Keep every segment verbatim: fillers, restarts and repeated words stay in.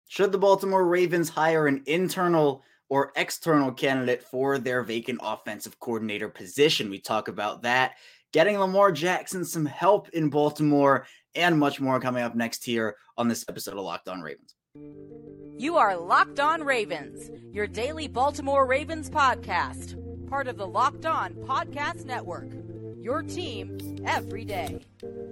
Should the Baltimore Ravens hire an internal or external candidate for their vacant offensive coordinator position? We talk about that, getting Lamar Jackson some help in Baltimore, and much more coming up next here on this episode of Locked On Ravens. You are Locked On Ravens, your daily Baltimore Ravens podcast, part of the Locked On Podcast Network, your team every day.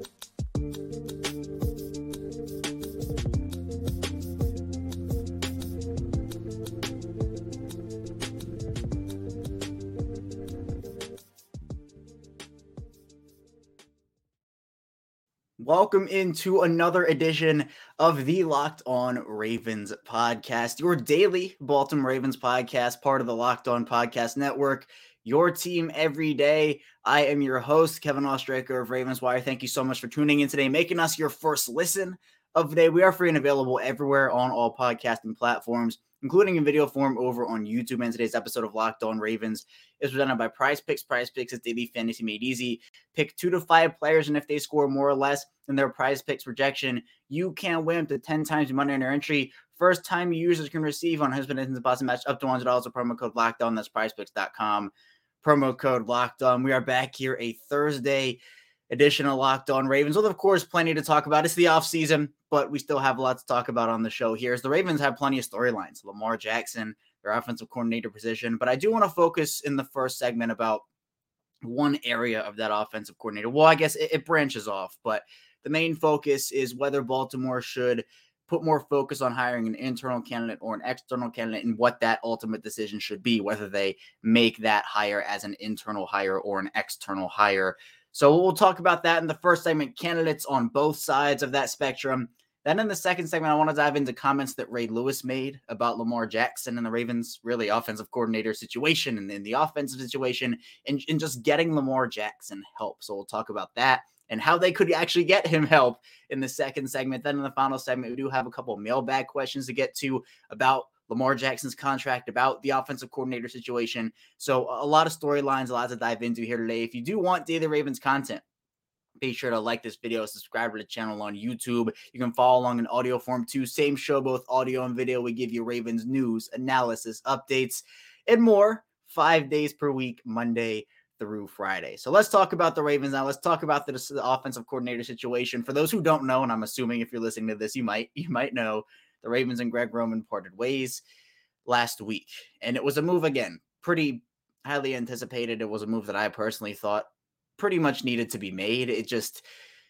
Welcome into another edition of the Locked On Ravens podcast, your daily Baltimore Ravens podcast, part of the Locked On Podcast Network, your team every day. I am your host, Kevin Oestreicher of Ravens Wire. Thank you so much for tuning in today, making us your first listen of the day. We are free and available everywhere on all podcasting platforms, including in video form over on YouTube. And today's episode of Locked On Ravens is presented by Prize Picks. Prize Picks is daily fantasy made easy. Pick two to five players, and if they score more or less than their Prize Picks projection, you can win up to ten times your money on your entry. First time users can receive on husband and deposit match up to one hundred dollars with promo code Locked On. That's prize picks dot com. Promo code Locked On. We are back here a Thursday edition of Locked On Ravens with, of course, plenty to talk about. It's the offseason, but we still have a lot to talk about on the show here. As the Ravens have plenty of storylines. Lamar Jackson, their offensive coordinator position. But I do want to focus in the first segment about one area of that offensive coordinator. Well, I guess it, it branches off, but the main focus is whether Baltimore should put more focus on hiring an internal candidate or an external candidate, and what that ultimate decision should be, whether they make that hire as an internal hire or an external hire. So we'll talk about that in the first segment, candidates on both sides of that spectrum. Then in the second segment, I want to dive into comments that Ray Lewis made about Lamar Jackson and the Ravens' really offensive coordinator situation and in the offensive situation, and, and just getting Lamar Jackson help. So we'll talk about that and how they could actually get him help in the second segment. Then in the final segment, we do have a couple of mailbag questions to get to about Lamar Jackson's contract, about the offensive coordinator situation. So a lot of storylines, a lot to dive into here today. If you do want Daily Ravens content, be sure to like this video, subscribe to the channel on YouTube. You can follow along in audio form too. Same show, both audio and video. We give you Ravens news, analysis, updates, and more five days per week, Monday through Friday. So let's talk about the Ravens now. Let's talk about the, the offensive coordinator situation. For those who don't know, and I'm assuming if you're listening to this, you might, you might know, the Ravens and Greg Roman parted ways last week. And it was a move, again, pretty highly anticipated. It was a move that I personally thought pretty much needed to be made. It just,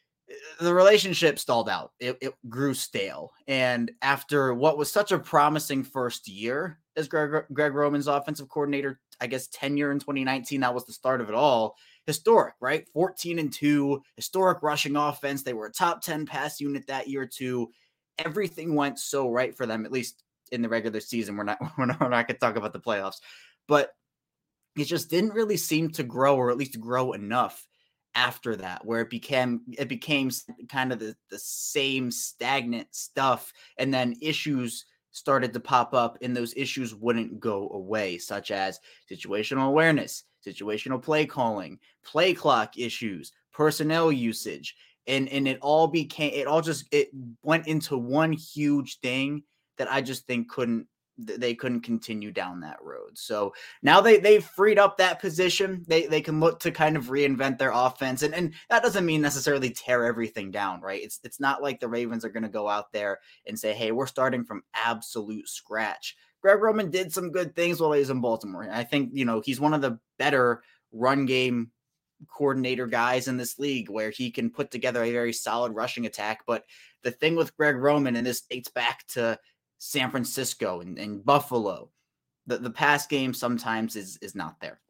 the relationship stalled out. It, it grew stale. And after what was such a promising first year as Greg, Greg Roman's offensive coordinator, I guess tenure in twenty nineteen, that was the start of it all. Historic, right? fourteen and two, historic rushing offense. They were a top ten pass unit that year too. Everything went so right for them, at least in the regular season. We're not, we're not, we're not going to talk about the playoffs, but it just didn't really seem to grow, or at least grow enough after that, where it became, it became kind of the, the same stagnant stuff. And then issues started to pop up, and those issues wouldn't go away, such as situational awareness, situational play calling, play clock issues, personnel usage. And, and it all became, it all just, it went into one huge thing that I just think couldn't, they couldn't continue down that road. So now they, they've freed up that position. They they can look to kind of reinvent their offense. And, and that doesn't mean necessarily tear everything down, right? It's, it's not like the Ravens are going to go out there and say, hey, we're starting from absolute scratch. Greg Roman did some good things while he was in Baltimore. And I think, you know, he's one of the better run game coordinator guys in this league, where he can put together a very solid rushing attack. But the thing with Greg Roman, and this dates back to San Francisco and, and Buffalo, the, the pass game sometimes is, is not there.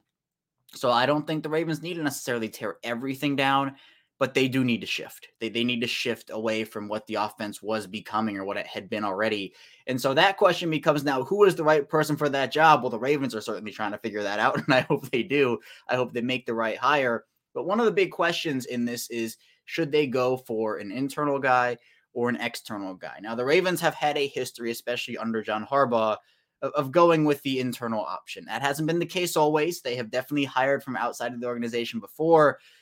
So I don't think the Ravens need to necessarily tear everything down, but they do need to shift. They, they need to shift away from what the offense was becoming or what it had been already. And so that question becomes now, who is the right person for that job? Well, the Ravens are certainly trying to figure that out, and I hope they do. I hope they make the right hire. But one of the big questions in this is, should they go for an internal guy or an external guy? Now, the Ravens have had a history, especially under John Harbaugh, of, of going with the internal option. That hasn't been the case always. They have definitely hired from outside of the organization before,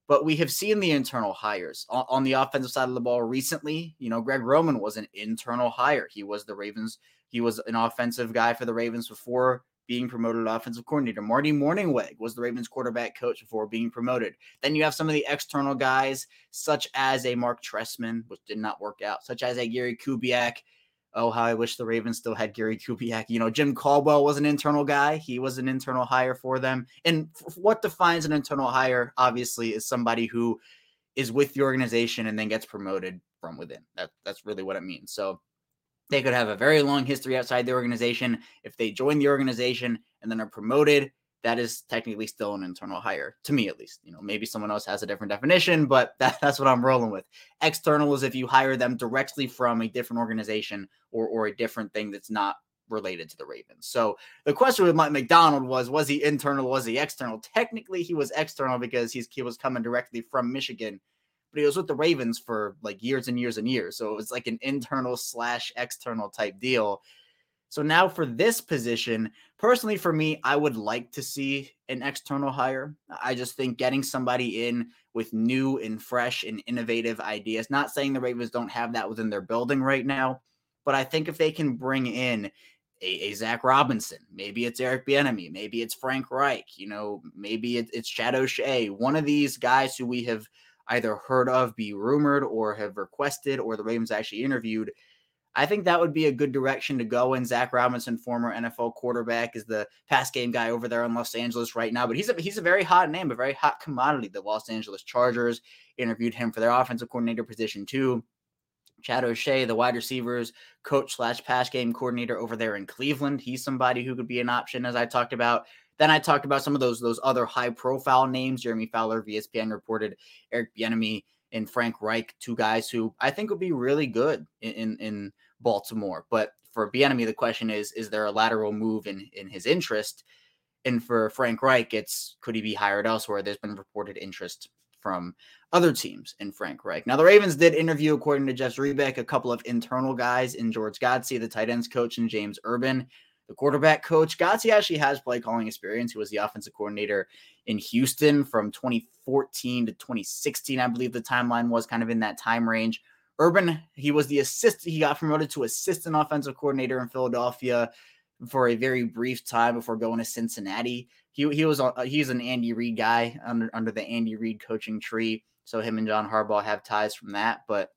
But we have seen the internal hires on, on the offensive side of the ball recently. You know, Greg Roman was an internal hire. He was the Ravens. He was an offensive guy for the Ravens before being promoted to offensive coordinator. Marty Mornhinweg was the Ravens quarterback coach before being promoted. Then you have some of the external guys, such as a Mark Trestman, which did not work out, such as a Gary Kubiak. Oh, how I wish the Ravens still had Gary Kubiak. You know, Jim Caldwell was an internal guy. He was an internal hire for them. And what defines an internal hire, obviously, is somebody who is with the organization and then gets promoted from within. That, that's really what it means. So they could have a very long history outside the organization. If they join the organization and then are promoted, that is technically still an internal hire, to me at least. You know, maybe someone else has a different definition, but that, that's what I'm rolling with. External is if you hire them directly from a different organization or, or a different thing that's not related to the Ravens. So the question with Mike Macdonald was, was he internal? Was he external? Technically, he was external because he's, he was coming directly from Michigan, but he was with the Ravens for like years and years and years. So it was like an internal slash external type deal. So now for this position, personally for me, I would like to see an external hire. I just think getting somebody in with new and fresh and innovative ideas, not saying the Ravens don't have that within their building right now, but I think if they can bring in a, a Zach Robinson, maybe it's Eric Bieniemy, maybe it's Frank Reich, you know, maybe it, it's Chad O'Shea, one of these guys who we have either heard of, be rumored, or have requested, or the Ravens actually interviewed. I think that would be a good direction to go in. Zach Robinson, former N F L quarterback, is the pass game guy over there in Los Angeles right now. But he's a, he's a very hot name, a very hot commodity. The Los Angeles Chargers interviewed him for their offensive coordinator position too. Chad O'Shea, the wide receivers coach slash pass game coordinator over there in Cleveland. He's somebody who could be an option, as I talked about. Then I talked about some of those, those other high-profile names. Jeremy Fowler of E S P N reported Eric Bieniemy and Frank Reich, two guys who I think would be really good in, in, in Baltimore. But for Bieniemy, the question is, is there a lateral move in, in his interest? And for Frank Reich, it's, could he be hired elsewhere? There's been reported interest from other teams in Frank Reich. Now, the Ravens did interview, according to Jeff Zrebiec, a couple of internal guys in George Godsey, the tight ends coach, and James Urban, the quarterback coach. Godsey actually has play calling experience. He was the offensive coordinator in Houston from twenty fourteen to twenty sixteen. I believe the timeline was kind of in that time range. Urban, he was the assistant. He got promoted to assistant offensive coordinator in Philadelphia for a very brief time before going to Cincinnati. He he was a, he's an Andy Reid guy under under the Andy Reid coaching tree. So him and John Harbaugh have ties from that. But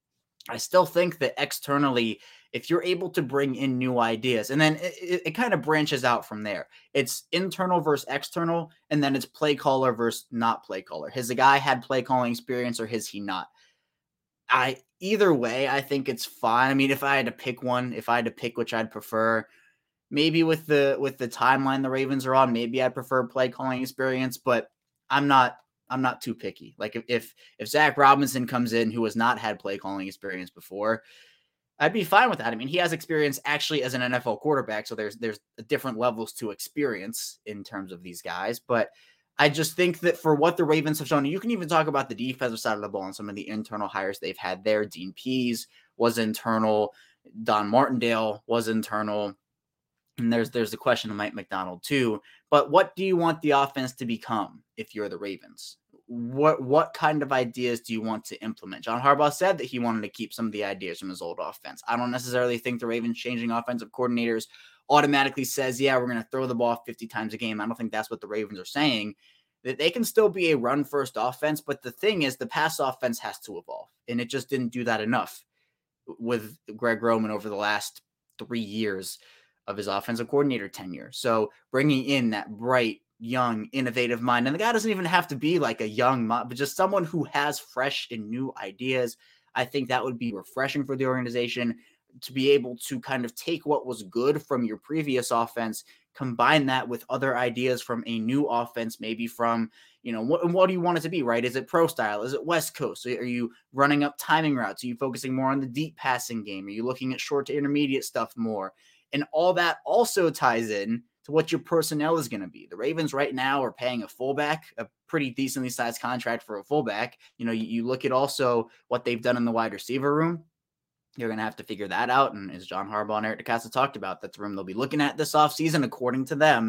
I still think that externally, if you're able to bring in new ideas, and then it, it, it kind of branches out from there. It's internal versus external, and then it's play caller versus not play caller. Has the guy had play calling experience or has he not? I either way, I think it's fine. I mean, if I had to pick one, if I had to pick which I'd prefer, maybe with the with the timeline the Ravens are on, maybe I'd prefer play calling experience, but I'm not I'm not too picky. Like if if, if Zach Robinson comes in who has not had play calling experience before, I'd be fine with that. I mean, he has experience actually as an N F L quarterback, so there's there's different levels to experience in terms of these guys. But I just think that for what the Ravens have shown, you can even talk about the defensive side of the ball and some of the internal hires they've had there. Dean Pease was internal. Don Martindale was internal. And there's there's the question of Mike Macdonald too. But what do you want the offense to become if you're the Ravens? What what kind of ideas do you want to implement? John Harbaugh said that he wanted to keep some of the ideas from his old offense. I don't necessarily think the Ravens changing offensive coordinators automatically says, yeah, we're going to throw the ball fifty times a game. I don't think that's what the Ravens are saying. That they can still be a run-first offense, but the thing is the pass offense has to evolve, and it just didn't do that enough with Greg Roman over the last three years of his offensive coordinator tenure. So bringing in that bright, young, innovative mind, and the guy doesn't even have to be like a young, but just someone who has fresh and new ideas. I think that would be refreshing for the organization to be able to kind of take what was good from your previous offense, combine that with other ideas from a new offense, maybe from, you know, what, what do you want it to be, right? Is it pro style? Is it West Coast? Are you running up timing routes? Are you focusing more on the deep passing game? Are you looking at short to intermediate stuff more? And all that also ties in to what your personnel is going to be. The Ravens right now are paying a fullback a pretty decently sized contract for a fullback. You know, you, you look at also what they've done in the wide receiver room. You're going to have to figure that out. And as John Harbaugh and Eric DeCosta talked about, that's the room they'll be looking at this offseason, according to them.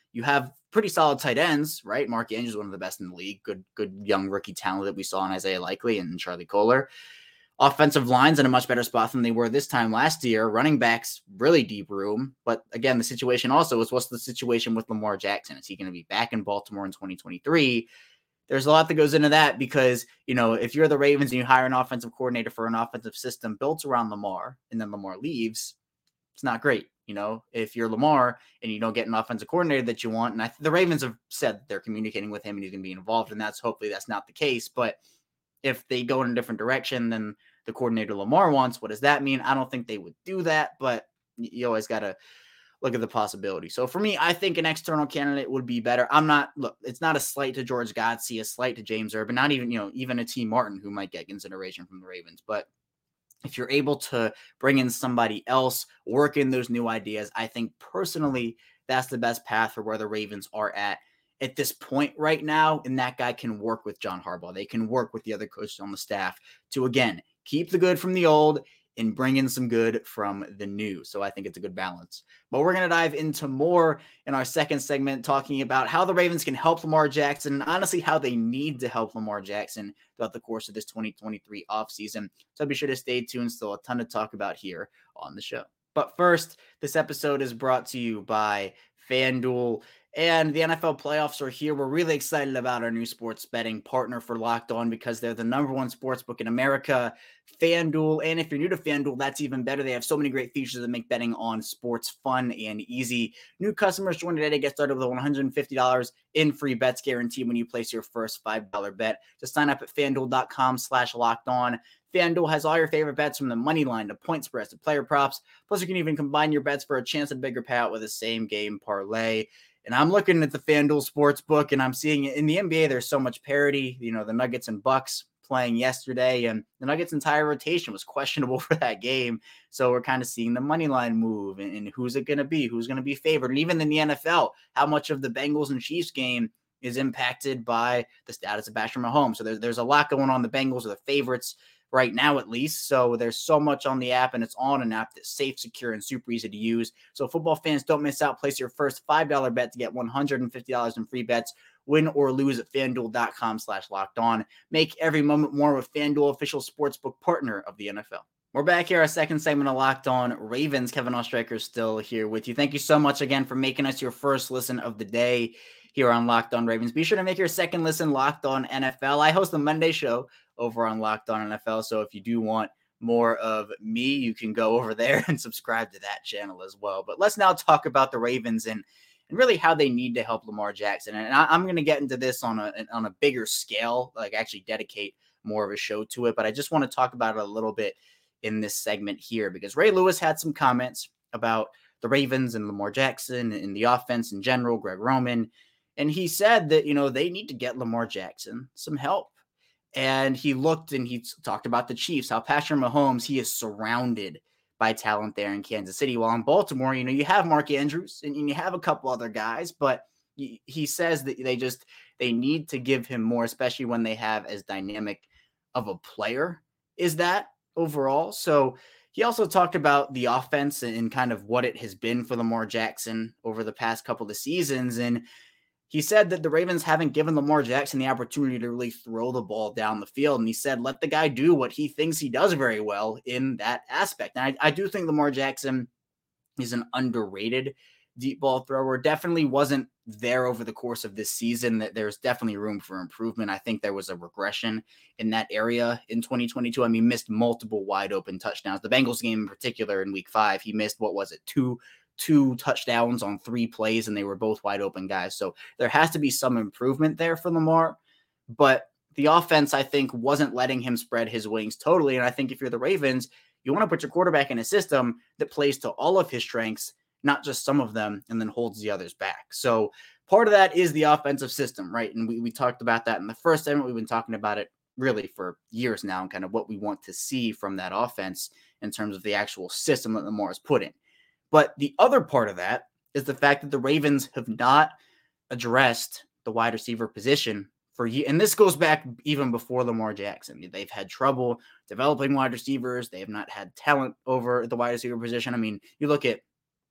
You have pretty solid tight ends, right? Mark Andrews is one of the best in the league. Good, good young rookie talent that we saw in Isaiah Likely and Charlie Kolar. Offensive line's in a much better spot than they were this time last year. Running backs, really deep room. But again, the situation also is, what's the situation with Lamar Jackson? Is he going to be back in Baltimore in twenty twenty-three? There's a lot that goes into that because, you know, if you're the Ravens and you hire an offensive coordinator for an offensive system built around Lamar and then Lamar leaves, it's not great. You know, if you're Lamar and you don't get an offensive coordinator that you want, and I, the Ravens have said they're communicating with him and he's going to be involved in that. So hopefully that's not the case. But if they go in a different direction than the coordinator Lamar wants, what does that mean? I don't think they would do that, but you always got to look at the possibility. So for me, I think an external candidate would be better. I'm not, look, it's not a slight to George Godsey, a slight to James Urban, not even, you know, even a T. Martin who might get consideration from the Ravens. But if you're able to bring in somebody else, work in those new ideas, I think personally that's the best path for where the Ravens are at at this point right now. And that guy can work with John Harbaugh. They can work with the other coaches on the staff to, again, keep the good from the old and bring in some good from the new. So I think it's a good balance. But we're going to dive into more in our second segment, talking about how the Ravens can help Lamar Jackson and honestly how they need to help Lamar Jackson throughout the course of this twenty twenty-three offseason. So be sure to stay tuned. Still a ton to talk about here on the show. But first, this episode is brought to you by FanDuel. And the N F L playoffs are here. We're really excited about our new sports betting partner for Locked On because they're the number one sports book in America, FanDuel. And if you're new to FanDuel, that's even better. They have so many great features that make betting on sports fun and easy. New customers join today to get started with a one hundred fifty dollars in free bets guarantee when you place your first five dollars bet. Just sign up at FanDuel.com slash locked on. FanDuel has all your favorite bets from the money line to point spreads to player props. Plus, you can even combine your bets for a chance at a bigger payout with a same game parlay. And I'm looking at the FanDuel sports book and I'm seeing in the N B A, there's so much parity. You know, the Nuggets and Bucks playing yesterday, and the Nuggets' entire rotation was questionable for that game. So we're kind of seeing the money line move and, and who's it going to be, who's going to be favored. And even in the N F L, how much of the Bengals and Chiefs game is impacted by the status of Patrick Mahomes. So there's, there's a lot going on. The Bengals are the favorites right now, at least. So there's so much on the app, and it's on an app that's safe, secure, and super easy to use. So football fans, don't miss out. Place your first five dollars bet to get one hundred fifty dollars in free bets. Win or lose at FanDuel.com slash locked on. Make every moment more with FanDuel, official sportsbook partner of the N F L. We're back here, our second segment of Locked On Ravens. Kevin Oestreicher is still here with you. Thank you so much again for making us your first listen of the day here on Locked On Ravens. Be sure to make your second listen Locked On N F L. I host the Monday show over on Locked On N F L, so if you do want more of me, you can go over there and subscribe to that channel as well. But let's now talk about the Ravens and and really how they need to help Lamar Jackson. And I, I'm going to get into this on a on a bigger scale, like actually dedicate more of a show to it. But I just want to talk about it a little bit in this segment here because Ray Lewis had some comments about the Ravens and Lamar Jackson and the offense in general, Greg Roman. And he said that, you know, they need to get Lamar Jackson some help. And he looked and he talked about the Chiefs, how Patrick Mahomes, he is surrounded by talent there in Kansas City. While in Baltimore, you know, you have Mark Andrews and you have a couple other guys, but he says that they just, they need to give him more, especially when they have as dynamic of a player is that overall. So he also talked about the offense and kind of what it has been for Lamar Jackson over the past couple of seasons. And he said that the Ravens haven't given Lamar Jackson the opportunity to really throw the ball down the field. And he said, let the guy do what he thinks he does very well in that aspect. And I, I do think Lamar Jackson is an underrated deep ball thrower. Definitely wasn't there over the course of this season. That there's definitely room for improvement. I think there was a regression in that area in twenty twenty-two. I mean, missed multiple wide open touchdowns. The Bengals game in particular in week five, he missed, what was it, two two touchdowns on three plays, and they were both wide open guys. So there has to be some improvement there for Lamar, but the offense, I think, wasn't letting him spread his wings totally. And I think if you're the Ravens, you want to put your quarterback in a system that plays to all of his strengths, not just some of them, and then holds the others back. So part of that is the offensive system, right? And we, we talked about that in the first segment. We've been talking about it really for years now and kind of what we want to see from that offense in terms of the actual system that Lamar has put in. But the other part of that is the fact that the Ravens have not addressed the wide receiver position for you. And this goes back even before Lamar Jackson. They've had trouble developing wide receivers. They have not had talent over the wide receiver position. I mean, you look at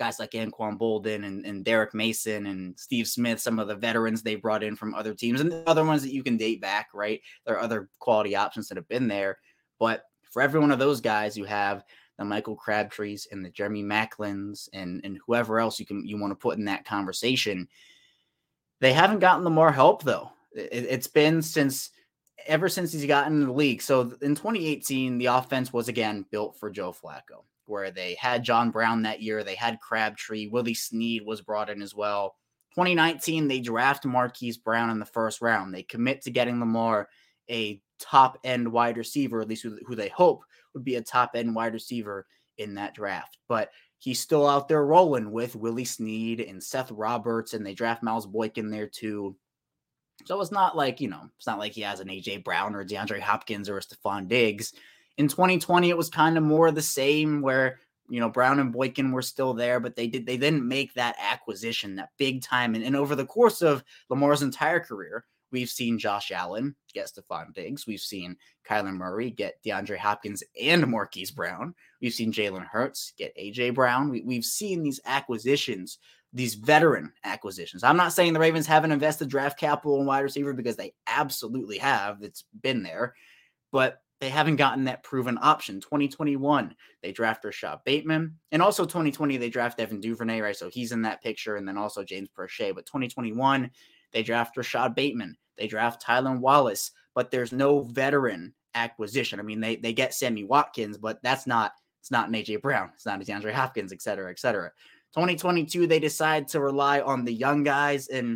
guys like Anquan Bolden and, and Derek Mason and Steve Smith, some of the veterans they brought in from other teams, and the other ones that you can date back, right? There are other quality options that have been there. But for every one of those guys, you have the Michael Crabtrees and the Jeremy Macklins and, and whoever else you can you want to put in that conversation. They haven't gotten the more help, though. It, it's been since ever since he's gotten in the league. So in twenty eighteen, the offense was again built for Joe Flacco, where they had John Brown that year. They had Crabtree. Willie Snead was brought in as well. twenty nineteen, they draft Marquise Brown in the first round. They commit to getting Lamar a top-end wide receiver, at least who, who they hope would be a top-end wide receiver in that draft. But he's still out there rolling with Willie Snead and Seth Roberts, and they draft Miles Boykin there too. So it's not like, you know, it's not like he has an A J Brown or DeAndre Hopkins or a Stephon Diggs. In twenty twenty, it was kind of more the same where, you know, Brown and Boykin were still there, but they did they didn't make that acquisition, that big time. And, and over the course of Lamar's entire career, we've seen Josh Allen get Stephon Diggs. We've seen Kyler Murray get DeAndre Hopkins and Marquise Brown. We've seen Jalen Hurts get A J Brown. We, we've seen these acquisitions, these veteran acquisitions. I'm not saying the Ravens haven't invested draft capital in wide receiver, because they absolutely have. It's been there. But they haven't gotten that proven option. twenty twenty-one, they draft Rashad Bateman. And also twenty twenty, they draft Devin Duvernay, right? So he's in that picture. And then also James Prochet. But twenty twenty-one, they draft Rashad Bateman. They draft Tylan Wallace. But there's no veteran acquisition. I mean, they they get Sammy Watkins, but that's not, it's not an A J Brown. It's not a DeAndre Hopkins, et cetera, et cetera. twenty twenty-two, they decide to rely on the young guys. And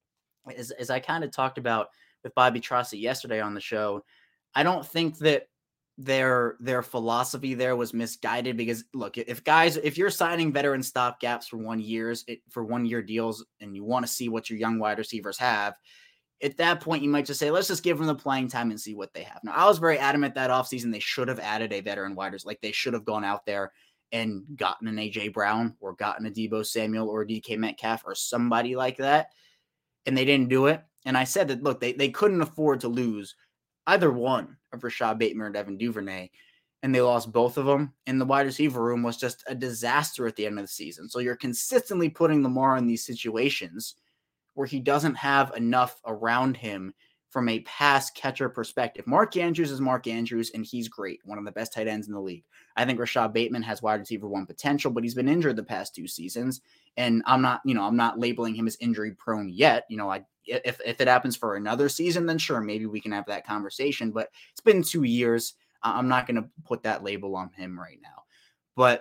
as, as I kind of talked about with Bobby Trossi yesterday on the show, I don't think that their their philosophy there was misguided, because look, if guys, if you're signing veteran stopgaps for one years, it, for one year deals, and you want to see what your young wide receivers have, at that point you might just say, let's just give them the playing time and see what they have. Now, I was very adamant that offseason they should have added a veteran wide receiver. Like, they should have gone out there and gotten an A J Brown or gotten a Deebo Samuel or a D K Metcalf or somebody like that, and they didn't do it. And I said that, look, they, they couldn't afford to lose either one of Rashad Bateman or Devin Duvernay, and they lost both of them. And the wide receiver room was just a disaster at the end of the season. So you're consistently putting Lamar in these situations where he doesn't have enough around him from a pass catcher perspective. Mark Andrews is Mark Andrews, and he's great, one of the best tight ends in the league. I think Rashad Bateman has wide receiver one potential, but he's been injured the past two seasons. And I'm not, you know, I'm not labeling him as injury prone yet. You know, I, if, if it happens for another season, then sure, maybe we can have that conversation, but it's been two years. I'm not going to put that label on him right now, but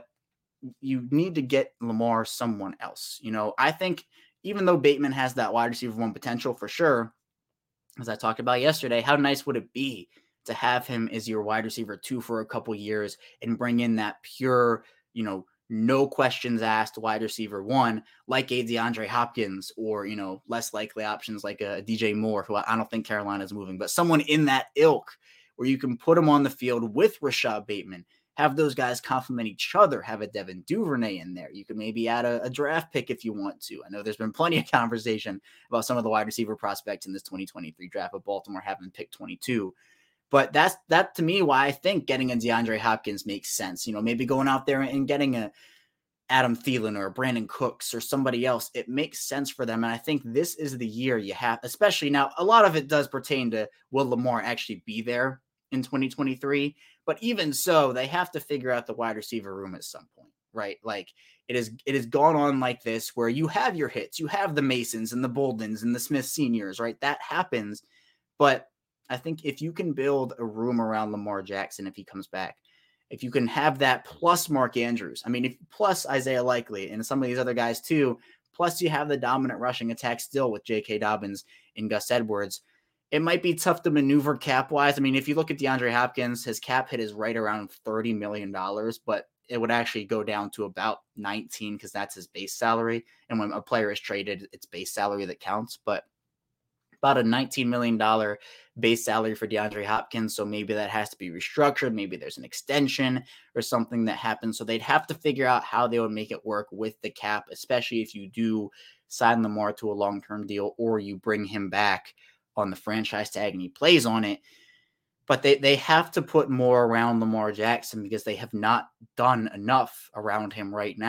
you need to get Lamar someone else. You know, I think even though Bateman has that wide receiver one potential for sure, as I talked about yesterday, how nice would it be to have him as your wide receiver two for a couple years and bring in that pure, you know, no questions asked wide receiver one, like a DeAndre Hopkins, or, you know, less likely options like a D J Moore, who I don't think Carolina's moving, but someone in that ilk where you can put him on the field with Rashad Bateman, have those guys complement each other, have a Devin Duvernay in there. You could maybe add a, a draft pick if you want to. I know there's been plenty of conversation about some of the wide receiver prospects in this twenty twenty-three draft, but Baltimore having picked twenty-two. But that's that to me why I think getting a DeAndre Hopkins makes sense. You know, maybe going out there and getting a Adam Thielen or a Brandon Cooks or somebody else, it makes sense for them. And I think this is the year you have, especially now, a lot of it does pertain to will Lamar actually be there in twenty twenty-three. But even so, they have to figure out the wide receiver room at some point, right? Like it is, it has gone on like this where you have your hits, you have the Masons and the Boldens and the Smith seniors, right? That happens. But I think if you can build a room around Lamar Jackson, if he comes back, if you can have that plus Mark Andrews, I mean, if plus Isaiah Likely and some of these other guys too, plus you have the dominant rushing attack still with J K Dobbins and Gus Edwards, it might be tough to maneuver cap-wise. I mean, if you look at DeAndre Hopkins, his cap hit is right around thirty million dollars, but it would actually go down to about nineteen because that's his base salary. And when a player is traded, it's base salary that counts. But about a nineteen million dollars base salary for DeAndre Hopkins, so maybe that has to be restructured. Maybe there's an extension or something that happens. So they'd have to figure out how they would make it work with the cap, especially if you do sign Lamar to a long-term deal or you bring him back on the franchise tag and he plays on it. But they, they have to put more around Lamar Jackson because they have not done enough around him right now.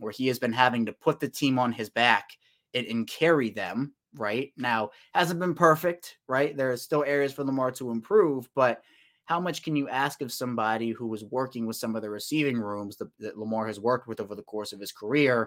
where he has been having to put the team on his back and, and carry them. Right now, hasn't been perfect. Right, there are still areas for Lamar to improve, but how much can you ask of somebody who was working with some of the receiving rooms that, that Lamar has worked with over the course of his career?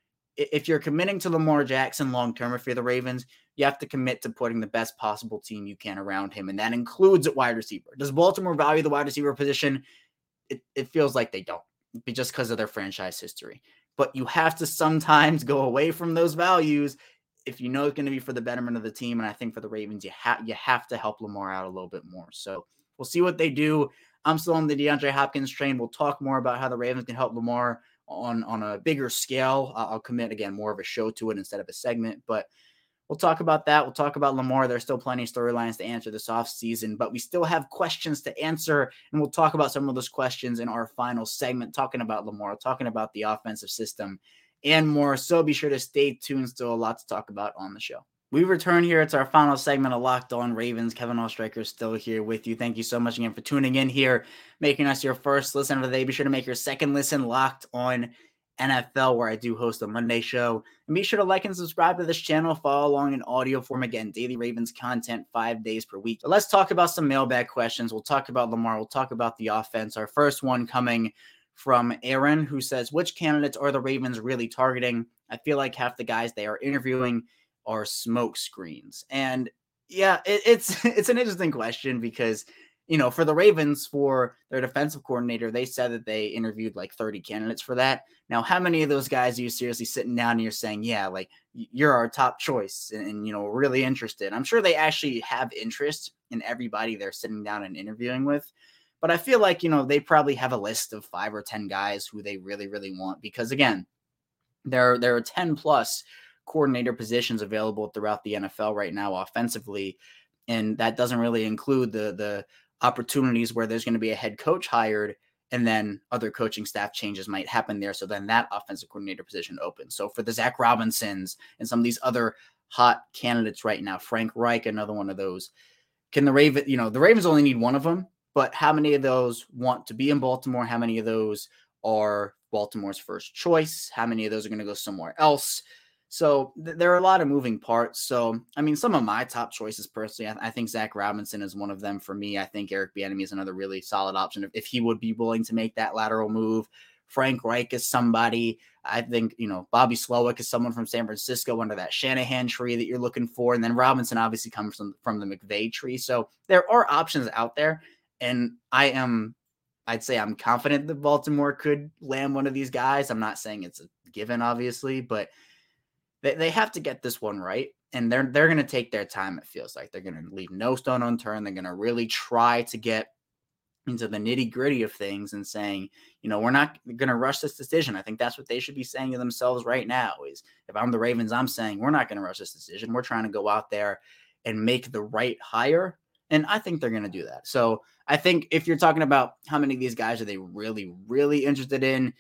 If you're committing to Lamar Jackson long-term, if you're the Ravens, you have to commit to putting the best possible team you can around him. And that includes at wide receiver. Does Baltimore value the wide receiver position? It, it feels like they don't, just because of their franchise history. But you have to sometimes go away from those values if you know it's going to be for the betterment of the team. And I think for the Ravens, you, ha- you have to help Lamar out a little bit more. So we'll see what they do. I'm still on the DeAndre Hopkins train. We'll talk more about how the Ravens can help Lamar on, on a bigger scale. I'll commit, again, more of a show to it instead of a segment. But we'll talk about that. We'll talk about Lamar. There's still plenty of storylines to answer this offseason, but we still have questions to answer, and we'll talk about some of those questions in our final segment, talking about Lamar, talking about the offensive system, and more. So be sure to stay tuned. Still a lot to talk about on the show. We return here. It's our final segment of Locked On Ravens. Kevin Oestreicher is still here with you. Thank you so much again for tuning in here, making us your first listen of the day. Be sure to make your second listen Locked On N F L, where I do host a Monday show. And be sure to like and subscribe to this channel. Follow along in audio form. Again, daily Ravens content five days per week. But let's talk about some mailbag questions. We'll talk about Lamar. We'll talk about the offense. Our first one coming from Aaron, who says, which candidates are the Ravens really targeting? I feel like half the guys they are interviewing are smoke screens. And yeah, it, it's it's an interesting question because, you know, for the Ravens, for their defensive coordinator, they said that they interviewed like thirty candidates for that. Now, how many of those guys are you seriously sitting down and you're saying, yeah, like you're our top choice and, and you know, really interested? I'm sure they actually have interest in everybody they're sitting down and interviewing with. But I feel like, you know, they probably have a list of five or ten guys who they really, really want because, again, there, there are ten plus coordinator positions available throughout the N F L right now offensively. And that doesn't really include the the opportunities where there's going to be a head coach hired and then other coaching staff changes might happen there. So then that offensive coordinator position opens. So for the Zach Robinsons and some of these other hot candidates right now, Frank Reich, another one of those, can the Ravens, you know, the Ravens only need one of them, but how many of those want to be in Baltimore? How many of those are Baltimore's first choice? How many of those are going to go somewhere else? So th- there are a lot of moving parts. So, I mean, some of my top choices personally, I, th- I think Zach Robinson is one of them for me. I think Eric Bieniemy is another really solid option if, if he would be willing to make that lateral move. Frank Reich is somebody. I think, you know, Bobby Slowick is someone from San Francisco under that Shanahan tree that you're looking for. And then Robinson obviously comes from, from the McVay tree. So there are options out there. And I am, I'd say I'm confident that Baltimore could land one of these guys. I'm not saying it's a given, obviously, but They they have to get this one right, and they're they're going to take their time, it feels like. They're going to leave no stone unturned. They're going to really try to get into the nitty-gritty of things and saying, you know, we're not going to rush this decision. I think that's what they should be saying to themselves right now is, if I'm the Ravens, I'm saying we're not going to rush this decision. We're trying to go out there and make the right hire, and I think they're going to do that. So I think if you're talking about how many of these guys are they really, really interested in,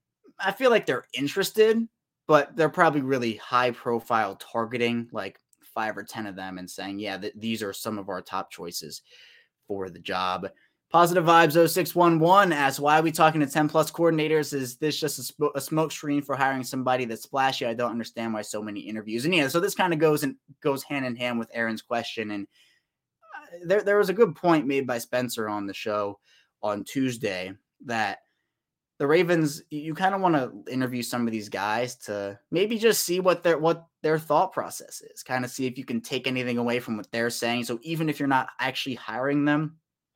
I feel like they're interested, but they're probably really high profile targeting like five or ten of them and saying, yeah, th- these are some of our top choices for the job. Positive Vibes oh six one one asks, why are we talking to ten plus coordinators? Is this just a, sp- a smoke screen for hiring somebody that's splashy? I don't understand why so many interviews. And yeah, so this kind of goes and goes hand in hand with Aaron's question. And uh, there, there was a good point made by Spencer on the show on Tuesday that the Ravens, you kind of want to interview some of these guys to maybe just see what their what their thought process is, kind of see if you can take anything away from what they're saying. So even if you're not actually hiring them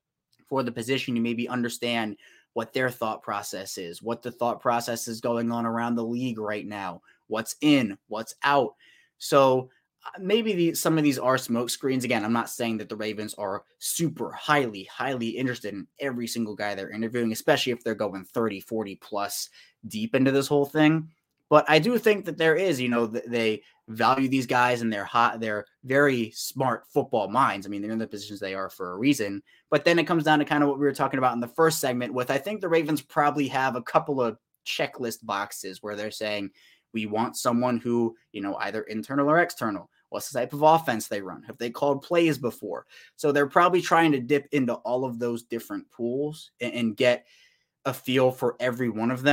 for the position, you maybe understand what their thought process is, what the thought process is going on around the league right now, what's in, what's out. So maybe the, some of these are smoke screens. Again, I'm not saying that the Ravens are super highly, highly interested in every single guy they're interviewing, especially if they're going thirty, forty plus deep into this whole thing. But I do think that there is, you know, they value these guys and they're hot. They're very smart football minds. I mean, they're in the positions they are for a reason. But then it comes down to kind of what we were talking about in the first segment with, I think the Ravens probably have a couple of checklist boxes where they're saying, we want someone who, you know, either internal or external. What's the type of offense they run? Have they called plays before? So they're probably trying to dip into all of those different pools and, and get a feel for every one of them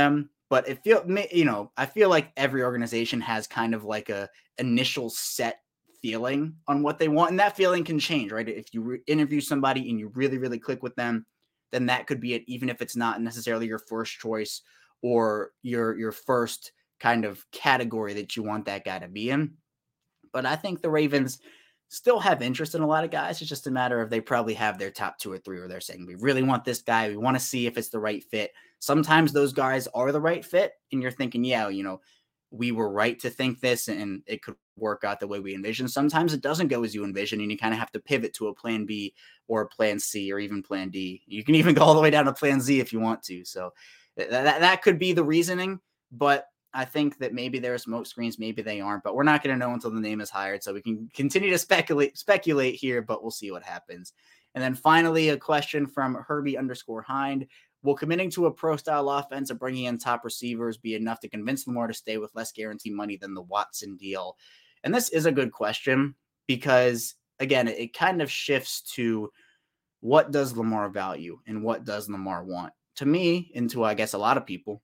But it feel, you know, I feel like every organization has kind of like a initial set feeling on what they want. And that feeling can change, right? If you re- interview somebody and you really, really click with them, then that could be it, even if it's not necessarily your first choice or your, your first kind of category that you want that guy to be in. But I think the Ravens still have interest in a lot of guys. It's just a matter of they probably have their top two or three where they're saying, we really want this guy. We want to see if it's the right fit. Sometimes those guys are the right fit. And you're thinking, yeah, you know, we were right to think this and it could work out the way we envisioned. Sometimes it doesn't go as you envision and you kind of have to pivot to a plan B or a plan C or even plan D. You can even go all the way down to plan Z if you want to. So that, that, that could be the reasoning, but I think that maybe there are smoke screens, maybe they aren't, but we're not going to know until the name is hired. So we can continue to speculate, speculate here, but we'll see what happens. And then finally, a question from Herbie underscore Hind. Will committing to a pro-style offense and bringing in top receivers be enough to convince Lamar to stay with less guaranteed money than the Watson deal? And this is a good question because, again, it, it kind of shifts to what does Lamar value and what does Lamar want? To me, and to, I guess, a lot of people,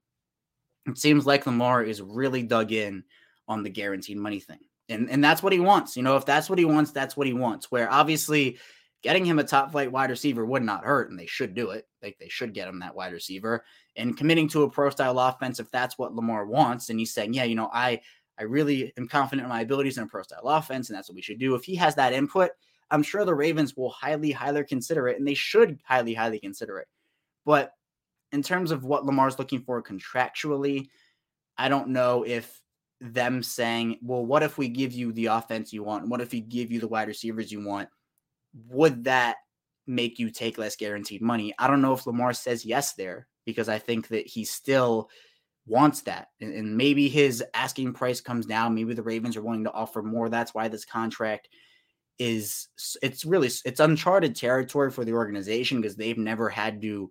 it seems like Lamar is really dug in on the guaranteed money thing. And, and that's what he wants. You know, if that's what he wants, that's what he wants. Where obviously getting him a top flight wide receiver would not hurt, and they should do it. Like they should get him that wide receiver. And committing to a pro style offense, if that's what Lamar wants, and he's saying, yeah, you know, I I really am confident in my abilities in a pro style offense, and that's what we should do. If he has that input, I'm sure the Ravens will highly, highly consider it, and they should highly, highly consider it. But in terms of what Lamar's looking for contractually, I don't know if them saying, well, what if we give you the offense you want? What if we give you the wide receivers you want? Would that make you take less guaranteed money? I don't know if Lamar says yes there because I think that he still wants that. And, and maybe his asking price comes down. Maybe the Ravens are willing to offer more. That's why this contract is, it's really, it's uncharted territory for the organization because they've never had to,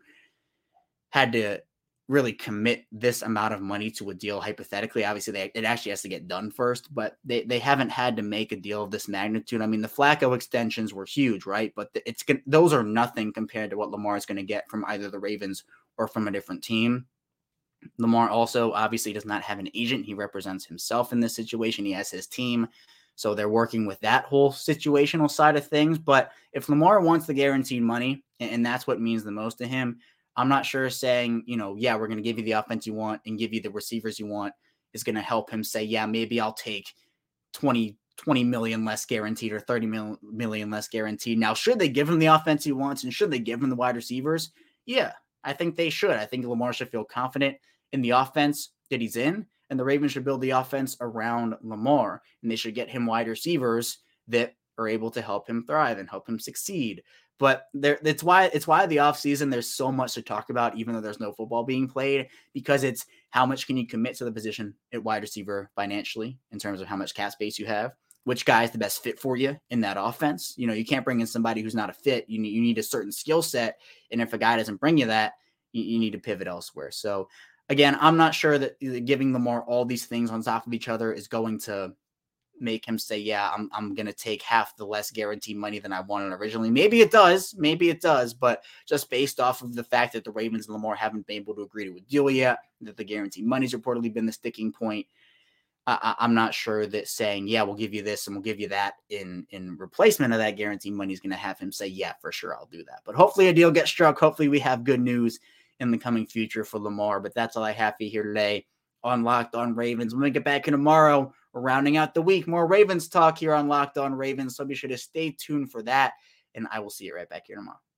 had to really commit this amount of money to a deal. Hypothetically, obviously they, it actually has to get done first, but they, they haven't had to make a deal of this magnitude. I mean, the Flacco extensions were huge, right? But it's those are nothing compared to what Lamar is going to get from either the Ravens or from a different team. Lamar also obviously does not have an agent. He represents himself in this situation. He has his team. So they're working with that whole situational side of things. But if Lamar wants the guaranteed money, and that's what means the most to him, I'm not sure saying, you know, yeah, we're going to give you the offense you want and give you the receivers you want is going to help him say, yeah, maybe I'll take twenty, twenty million less guaranteed or thirty million less guaranteed. Now, should they give him the offense he wants and should they give him the wide receivers? Yeah, I think they should. I think Lamar should feel confident in the offense that he's in, and the Ravens should build the offense around Lamar, and they should get him wide receivers that are able to help him thrive and help him succeed. But there, it's why it's why the offseason there's so much to talk about, even though there's no football being played, because it's how much can you commit to the position at wide receiver financially in terms of how much cap space you have, which guy is the best fit for you in that offense. You know, you can't bring in somebody who's not a fit. You need, you need a certain skill set. And if a guy doesn't bring you that, you, you need to pivot elsewhere. So again, I'm not sure that giving Lamar all these things on top of each other is going to make him say, yeah, I'm I'm going to take half the less guaranteed money than I wanted originally. Maybe it does. Maybe it does. But just based off of the fact that the Ravens and Lamar haven't been able to agree to a deal yet, that the guaranteed money's reportedly been the sticking point, I, I'm not sure that saying, yeah, we'll give you this and we'll give you that in, in replacement of that guaranteed money is going to have him say, yeah, for sure, I'll do that. But hopefully a deal gets struck. Hopefully we have good news in the coming future for Lamar. But that's all I have for you here today on Locked On Ravens. When we get back in tomorrow, we're rounding out the week. More Ravens talk here on Locked On Ravens. So be sure to stay tuned for that. And I will see you right back here tomorrow.